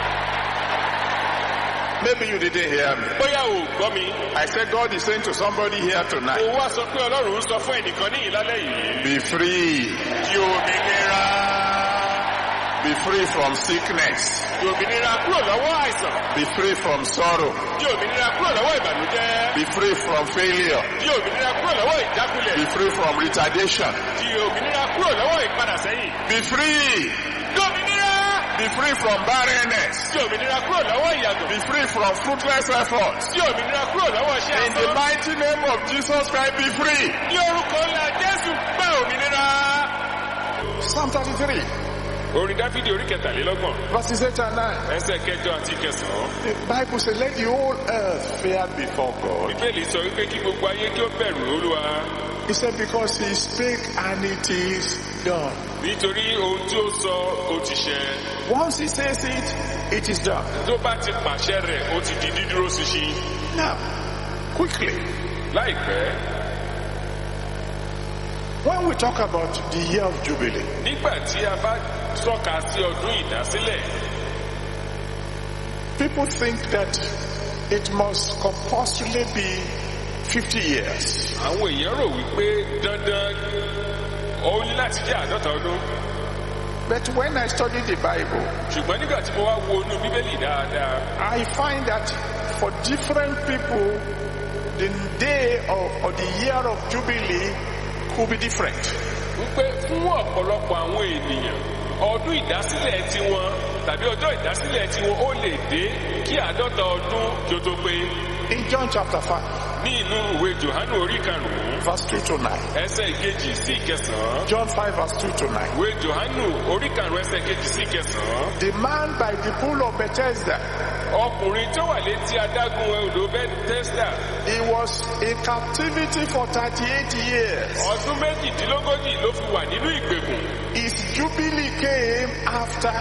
Maybe you didn't hear me. Bóyá o gbọ́ mi. I said God is saying to somebody here tonight, Ó wá sọ pé Ọlọ́run sọ fún ẹnìkan ní ìlálẹ́ yìí. be free. Di òmìnira. Be free from sickness. Di òmìnira kúrò lọ́wọ́ àìsàn. Be free from sorrow. Di òmìnira kúrò lọ́wọ́ ìbànújẹ́. Be free from failure. Di òmìnira kúrò lọ́wọ́ ìjákulẹ̀. Be free from retardation. Di òmìnira kúrò lọ́wọ́ ìpadà sẹ́yìn. Be free. Di òmìnira. Be free from barrenness. Di òmìnira kúrò lọ́wọ́ ìyàgò. Be free from fruitless efforts. Di òmìnira kúrò lọ́wọ́ iṣẹ́ In the asán. mighty name of Jesus Christ, be free. Ní orúkọ ńlá Jésù gba òmìnira. Psalm 33, Orin Dáfídì orí kẹtàlélọ́gbọ̀n. verses 8 and 9. Ẹsẹ̀ kẹjọ àti kẹsàn-án. The Bible says, let the whole earth fear before God. Bíbélì sọ wípé kí gbogbo ayé kí ó bẹ̀rù Olúwa. He said, because he spake and it is done. Nítorí ohun tí ó sọ ó ti ṣẹ. Once he says it, it is done. Tó bá ti pàṣẹ rẹ̀ ó ti di dídúró ṣinṣin. Now, quickly, Láìpẹ́, when we talk about the year of Jubilee, nígbà tí a bá tọ́ka sí ọdún ìdásílẹ̀, people think that it must compulsorily be 50 years. àwọn èèyàn rò wípé dandan ó ní láti jẹ́ 50 ọdún. But when I study the Bible, Ṣùgbọ́n nígbà tí mo wá wo inú Bíbélì dáadáa, I find that for different people, the day or the year of Jubilee could be different. wípé fún ọ̀pọ̀lọpọ̀ àwọn ènìyàn ọdún ìdásílẹ̀ tiwọn tàbí ọjọ́ ìdásílẹ̀ tiwọn ó lè dé kí 50 ọdún kí ó tó pé. In John chapter 5, ní inú ìwé Jòhánù orí 5 verse 2 to 9. ẹsẹ̀ ìkejì sí ìkẹsàn-án. John 5 verse 2 to 9. ìwé Jòhánù orí 5 ẹsẹ̀ ìkejì sí ìkẹsàn-án. The man by the pool of Bethesda, ọkùnrin tó wà létí adágún odò Bethesda he was in captivity for 38 years. ọdún méjìdínlógójì ló fi wà nínú ìgbèkùn. His jubilee came after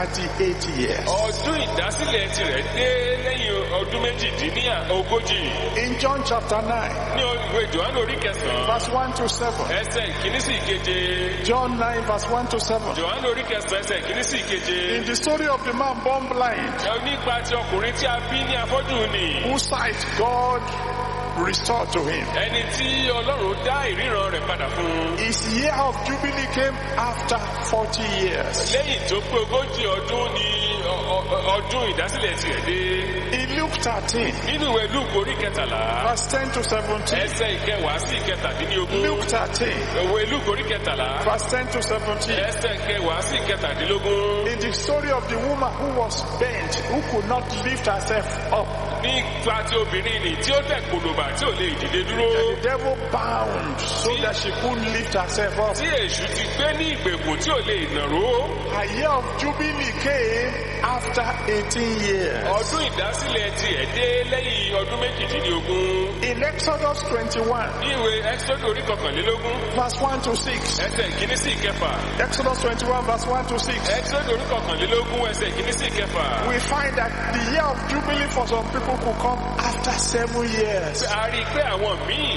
38 years. ọdún ìdásílẹ̀ tirẹ̀ dé lẹ́yìn ọdún méjìdínlógójì. In John chapter 9, ní ìwé Jòhánù orí 9 verse 1 to 7. ẹsẹ̀ ìkíní sí ìkeje. John 9 verse 1 to 7. Jòhánù orí 9 ẹsẹ̀ ìkíní sí ìkeje. In the story of the man born blind, nípa ti ọkùnrin tí a bí ní afọ́jú ni. whose sight God restored to him. ẹni tí Ọlọ́run dá ìríran rẹ̀ padà fún. His year of jubilee came after 40 years. lẹ́yìn tó pé ogójì ọdún ni ọdún ìdásílẹ̀ tirẹ̀ dé. In Luke 13, nínú ìwé Lúùkù orí 13 verse 10 to 17. ẹsẹ̀ ìkẹwàá sí ìkẹtàdínlógún. Luke 13, ìwé Lúùkù orí 13 verse 10 to 17. ẹsẹ̀ ìkẹwàá sí ìkẹtàdínlógún. In the story of the woman who was bent, who could not lift herself up, nípa tí obìnrin nì tí ó tẹ̀ kòlòbà tí ò lè dìde dúró. the devil bound so that she couldn't lift herself up. tí èṣù ti gbé ní ìgbèkùn tí ò lè nàró. Her year of jubilee came after 18 years. ọdún ìdásílẹ̀ tiẹ̀ dé lẹ́yìn ọdún méjìdínlógún. In Exodus 21, ní ìwé Ẹ́kísódù orí 21 verse 1 to 6. ẹsẹ̀ ìkíní sí ìkẹfà. Exodus 21, verse 1 to 6. Ẹ́kísódù orí 21 ẹsẹ̀ ìkíní sí ìkẹfà. We find that the year of jubilee for some people could come after 7 years. a rí i pé àwọn míì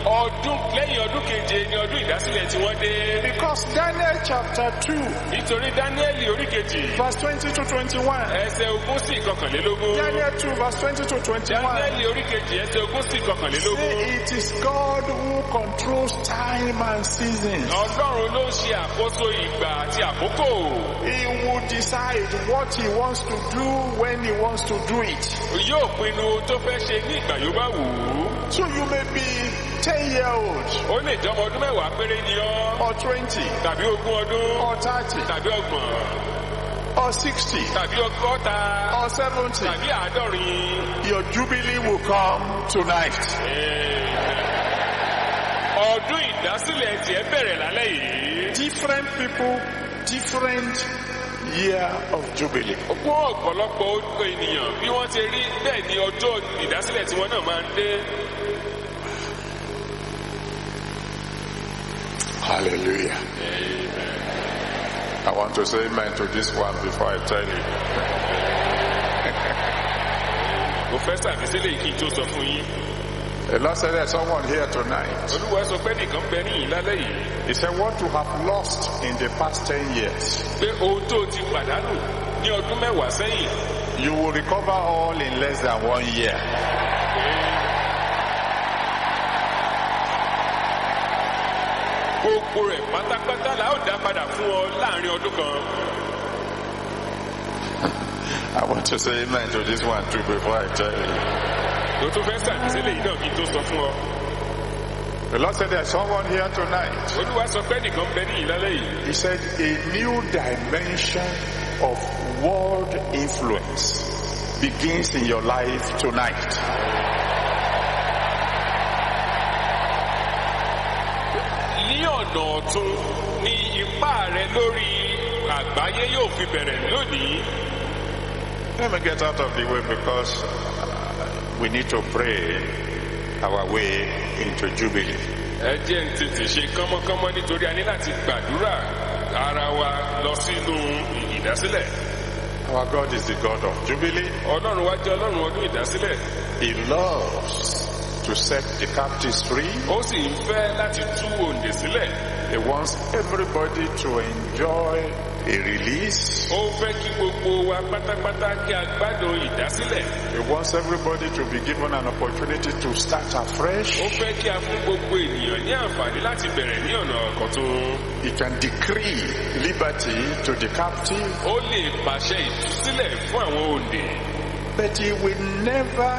lẹ́yìn ọdún keje ni ọdún ìdásílẹ̀ tí wọ́n dé. Because Daniel chapter 2, nítorí Dáníẹ́lì orí kejì verse 20 to 21. ẹsẹ̀ ogún sí ìkọkànlélógún. Daniel 2, verse 20 to 21. Dáníẹ́lì orí kejì ẹsẹ̀ ogún sí Say ìkọkànlélógún. it is God who controls time and seasons. Ọlọ́run ló ń ṣe àkóso ìgbà àti àkókò. He will decide what he wants to do when he wants to do it. Yóò pinnu ohun tó fẹ́ ṣe ní ìgbà yóò bá wù ú. So you may be 10-year-old Ó lè jẹ́ ọmọ ọdún mẹ́wàá péré ni ọ́. or 20 Tàbí ogún ọdún. or 30 Tàbí ọgbọ̀n. or 60 Tàbí ọgọ́ta. or 70. Tàbí àádọ́rin. Your jubilee will come tonight. Ọdún ìdásílẹ̀ tiẹ̀ bẹ̀rẹ̀ lálẹ́ yìí. Different people, different year of jubilee. Fún ọ̀pọ̀lọpọ̀ ènìyàn bí wọ́n ti rí bẹ́ẹ̀ ni ọjọ́ ìdásílẹ̀ tiwọn náà máa ń dé. Hallelujah. I want to say amen to this one before I tell you. Mo fẹ́ sàbísílẹ̀ kí n tó sọ fún yín. The Lord said there's someone here tonight. Olúwa sọ pé nìkan bẹ níyìn lálẹ́ yìí. He said what you have lost in the past 10 years, Pé ohun tó ti pàdánù ní ọdún mẹ́wàá sẹ́yìn. you will recover all in less than 1 year. Gbogbo rẹ̀ pátápátá la ó dá padà fún ọ láàrin ọdún kan. I want to say amen to this one too before I tell you. Mo tún fẹ́ sàbísílẹ̀ yìí náà kí n tó sọ fún ọ. The Lord said there's someone here tonight. Olúwa sọ pé nìkan bẹ níyìn lálẹ́ yìí. He said a new dimension of world influence begins in your life tonight. Ní ọ̀nà ọ̀tun ni ipá rẹ lórí àgbáyé yóò fi bẹ̀rẹ̀ lónìí. Let me get out of the way because we need to pray our way into Jubilee. Ẹ jẹ́ n tètè ṣe kánmọ́kánmọ́ nítorí a ní láti gbàdúrà ara wa lọ sínú ìdásílẹ̀. Our God is the God of Jubilee. Ọlọ́run wa jẹ́ Ọlọ́run ọdún ìdásílẹ̀. He loves to set the captives free. Ó sì ń fẹ́ láti tú òǹdè sílẹ̀. He wants everybody to enjoy a release. Ó fẹ́ kí gbogbo wa pátápátá kí a gbádùn ìdásílẹ̀. He wants everybody to be given an opportunity to start afresh. Ó fẹ́ kí a fún gbogbo ènìyàn ní àǹfààní láti bẹ̀rẹ̀ ní ọ̀nà ọ̀kọ̀tun. He can decree liberty to the captive, Ó lè pàṣẹ ìtúsílẹ̀ fún àwọn òǹdè. but he will never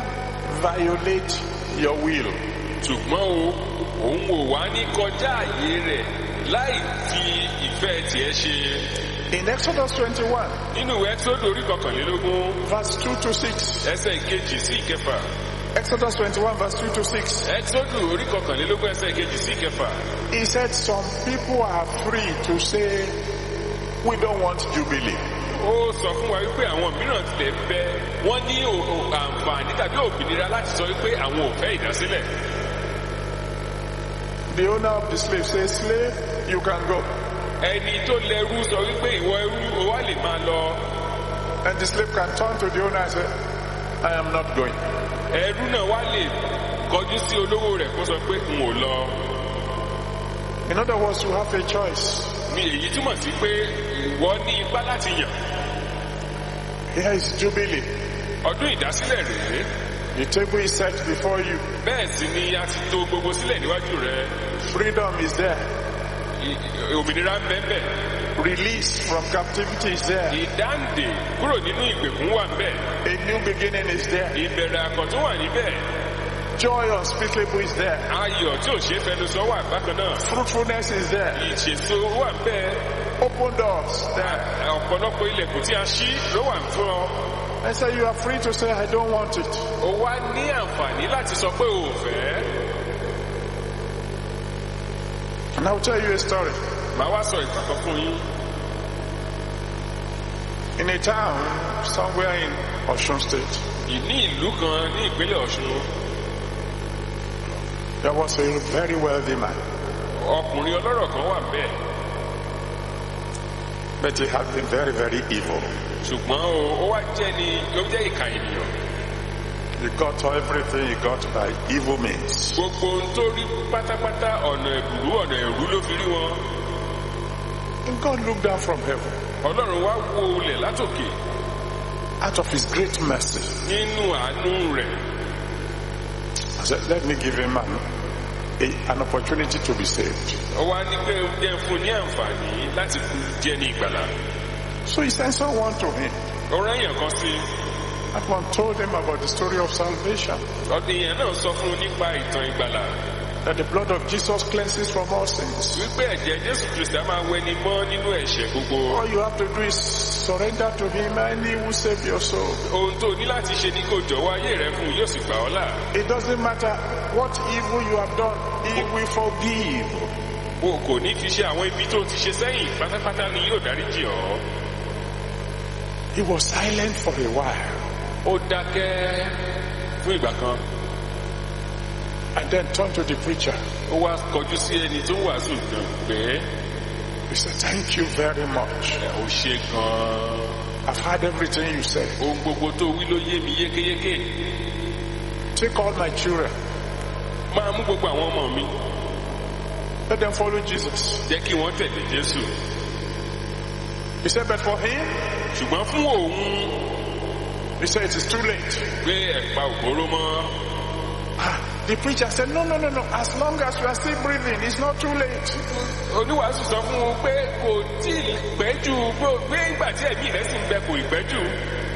violate your will. Ṣùgbọ́n òun ò wá ní kọjá àyè rẹ̀ láì fi ìfẹ́ tiẹ̀ ṣe. In Exodus 21, Nínú ìwé Ẹ́kísódù orí kọkànlélógún verse 2 to 6. ẹsẹ̀ ìkejì sí ìkẹfà. Exodus 21, verse 2 to 6. Ẹ́kísódù orí kọkànlélógún ẹsẹ̀ ìkejì sí ìkẹfà. He said some people are free to say, we don't want Jubilee. Ó sọ fún wa wípé àwọn mìíràn tilẹ̀ bẹ wọ́n ní àǹfààní tàbí òmìnira láti sọ wípé àwọn ò fẹ́ ìdásílẹ̀. The owner of the slave says, slave, you can go. Ẹni tó lẹ́rú sọ wípé ìwọ ẹrú o wá lè máa lọ. And the slave can turn to the owner and say, I am not going. Ẹrú náà wá lè kọjú sí olówó rẹ̀ kó sọ pé n ò lọ. In other words, you have a choice. Mi èyí túmọ̀ sí pé ìwọ ní ipá láti yàn. Here is Jubilee. Ọdún ìdásílẹ̀ rèé. The table is set before you. Bẹ́ẹ̀ sì ni a ti tò gbogbo sílẹ̀ níwájú rẹ̀. Freedom is there. Òmìnira ń bẹ ńbẹ̀. Release from captivity is there. Ìdáǹdè kúrò nínú ìgbèkùn wà ńbẹ̀. A new beginning is there. Ìbẹ̀rẹ̀ àkọ́tún wà níbẹ̀. Joy unspeakable is there. Ayọ̀ tí ò ṣe é fẹnu sọ wà bákan náà. Fruitfulness is there. Ìṣèso wà ńbẹ̀. Open doors there. Ọ̀pọ̀lọpọ̀ ilẹ̀kùn tí a ṣí ló wà fún ọ. And so you are free to say, I don't want it. O wá ní àǹfààní láti sọ pé o ò fẹ́. And I will tell you a story. Màá wá sọ ìtàn kan fún yín. In a town somewhere in Osun State, Ní ìlú kan ní ìpínlẹ̀ Ọ̀ṣun, there was a very wealthy man, ọkùnrin ọlọ́rọ̀ kan wà ńbẹ̀. but he had been very, very evil. Ṣùgbọ́n ó wá jẹ́ ìkà ènìyàn. He got everything he got by evil means. Gbogbo ohun tó rí pátápátá ọ̀nà ẹ̀rú ló fi rí wọn. And God looked down from heaven Ọlọ́run wá wo ilẹ̀ látòkè out of his great mercy. nínú àánú rẹ̀. I said, let me give him an opportunity to be saved. Ó wá ní pé jẹ́ fún ní àǹfààní láti jẹ́ ní ìgbàlà. So he sent someone to him. Ó rán èèyàn kan sí. That one told him about the story of salvation. Ọdún yẹn náà sọ fún un nípa ìtàn ìgbàlà. That the blood of Jesus cleanses from all sins. Wípé ẹ̀jẹ̀ Jésù Kristi á máa wẹni mọ́ nínú ẹ̀ṣẹ̀ gbogbo. All you have to do is surrender to him and he will save your soul. Ohun tó ní láti ṣe ni kó jọ̀wọ́ ayé rẹ fún un yóò sì gbà ọ́ là. It doesn't matter what evil you have done, he will forgive. O kò ní fi ṣe àwọn ibi tó ti ṣe sẹ́yìn pátápátá ni yóò dáríjì ọ́. He was silent for a while Ó dákẹ́ fún ìgbà kan. and then turned to the preacher. Ó wá kọjú sí ẹni tó ń wàásù náà pé He said, thank you very much. ó ṣe gan-an. I've heard everything you said. Ohun gbogbo tó wí ló yé mi yékéyéké. Take all my children. Máa mú gbogbo àwọn ọmọ mi. Let them follow Jesus. Jẹ́ kí wọ́n tẹ̀lé Jésù. He said, but for him, Ṣùgbọ́n fún òun he said, it is too late. pé ẹ̀pa ògbóró mọ́. The preacher said, no. As long as you are still breathing, it's not too late. Oníwàásù sọ fún un pé kò tí ì pẹ́ jù pé ìgbà tí ẹ̀mí rẹ̀ sì ń bẹ kò ì pẹ́ jù.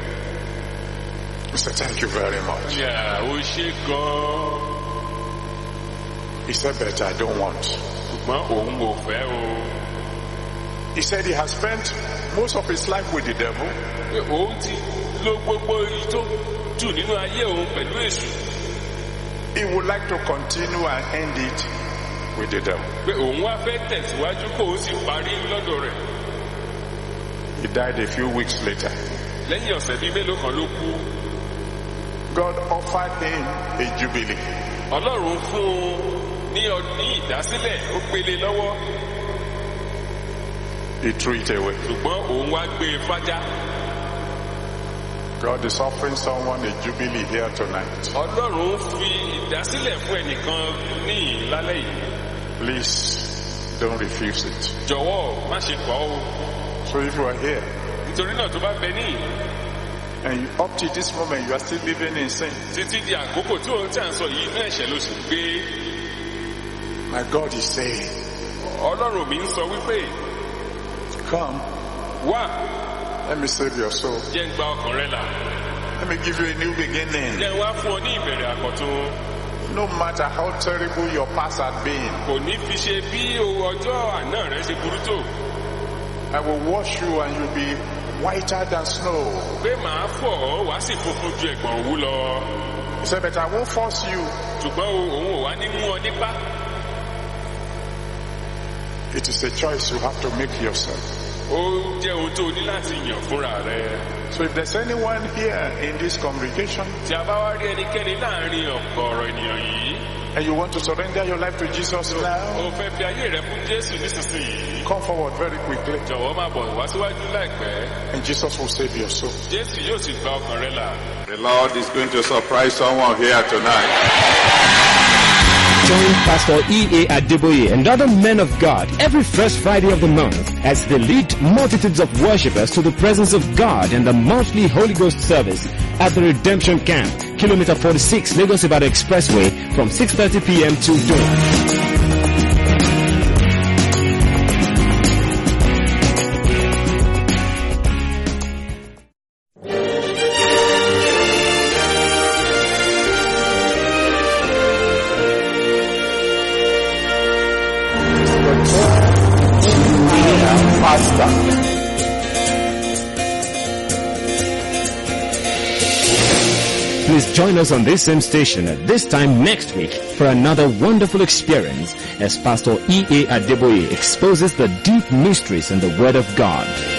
He said, thank you very much. Yà ó ṣe gan-an. He said, but I don't want. Ṣùgbọ́n òun ò fẹ́ o. He said he has spent most of his life with the devil. Pé òun ti lo gbogbo èyí tó jù nínú ayé òun pẹ̀lú èṣù. He would like to continue and end it with the devil. Pé òun wá fẹ́ tẹ̀síwájú kó o sì parí lọ́dọ̀ rẹ̀. He died a few weeks later. Lẹ́yìn ọ̀sẹ̀ bíi mélòó kan ló kú. God offered him a jubilee. Ọlọ́run fún un ní ìdásílẹ̀ ó gbélé lọ́wọ́. He threw it away. Ṣùgbọ́n òun wá gbé e fájá. God is offering someone a jubilee here tonight. Ọlọ́run fi ìdásílẹ̀ fún ẹnìkan ní ìlálẹ́ yìí. Please don't refuse it. Jọ̀wọ́ má ṣe kọ̀ ọ́. So if you are here Nítorí náà tó bá bẹ ní and up to this moment you are still living in sin, títí di àkókò tí òun tí à ń sọ yìí inú ẹ̀ṣẹ̀ ló sì ń gbé. my God is saying, Ọlọ́run mi ń sọ wípé come, wá let me save your soul. jẹ́ ń gba ọkàn rẹ là. Let me give you a new beginning. Jẹ́ ń wá fún ọ ní ìbẹ̀rẹ̀ àkọ́tún. no matter how terrible your past had been, Kò ní fi ṣe bí ọjọ́ àná rẹ ṣe burú tó. I will wash you and you'll be whiter than snow. Pé màá fọ̀ ọ́ wá sì funfun ju ẹ̀gbọ̀n òwú lọ. He said, but I won't force you. Ṣùgbọ́n òun ò wá ní mú ọ nípá. It is a choice you have to make yourself. Ó jẹ́ ohun tó ní láti yàn fúnra rẹ. So if there's anyone here in this congregation Tí a bá wá rí ẹnikẹ́ni láàrin ọ̀pọ̀ ọ̀rọ̀ ènìyàn yìí, and you want to surrender your life to Jesus now, ó fẹ́ fi ayé rẹ fún Jésù nísinsìnyí. come forward very quickly Jọ̀wọ́ máa bọ̀ wá síwájú láìpẹ́. and Jesus will save your soul. Jésù yóò sì gba ọkàn rẹ là. The Lord is going to surprise someone here tonight. Join Pastor E.A. Adeboye and other men of God every first Friday of the month as they lead multitudes of worshippers to the presence of God in the monthly Holy Ghost service at the Redemption Camp, Kilometer 46, Lagos Ibadan Expressway from 6:30 p.m. to dawn. Please join us on this same station at this time next week for another wonderful experience as Pastor E.A. Adeboye exposes the deep mysteries in the Word of God.